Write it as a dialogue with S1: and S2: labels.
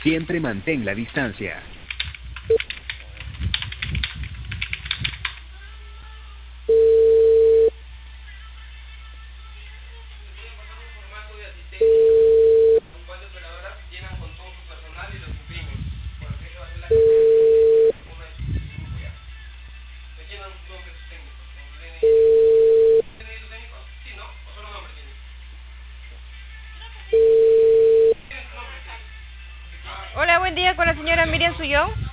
S1: Siempre mantén la distancia.
S2: Hola, buen día con la señora Miriam Suyón.